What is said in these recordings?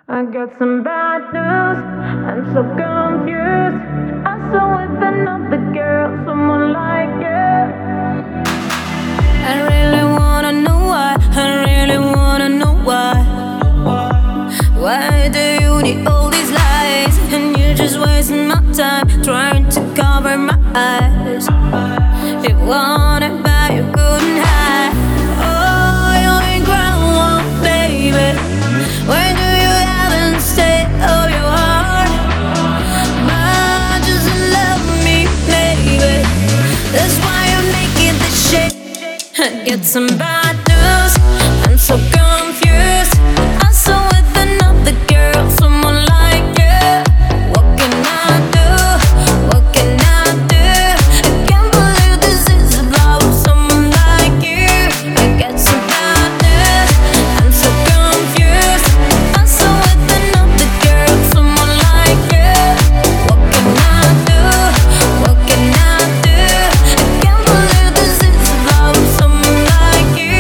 I got some bad news. I'm so confused. I saw with another girl, someone like you. I really wanna know why. I really wanna know why. Why do you need all these lies? And you're just wasting my time trying to cover my eyes. You wanted, but you couldn't hide. Oh, you ain't grown, baby. Why do you haven't stayed of your heart? But just love me, baby. That's why you're making this shit. I get some bad news. I'm so confused. I saw with another girl, someone like you. What can I do? What can I do? I can't believe this is about someone like you. I get some bad news. I'm so confused. I saw with another girl, someone like you. What can I do? What can I do? I can't believe this is about someone like you.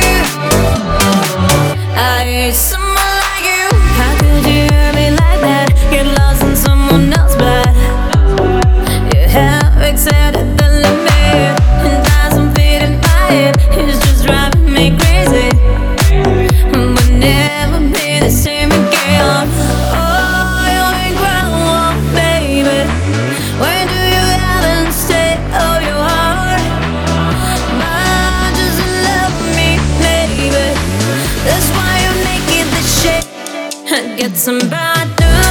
I hate someone like you. How could you hurt me like that? Get lost in someone else's bed. You have accepted the limit. It doesn't fit in my head. It's just driving me crazy. But never be the same again. Oh, you ain't grown, baby. Why do you haven't stayed of your heart? But just love me, baby. That's why you're making this shit. I get some bad news.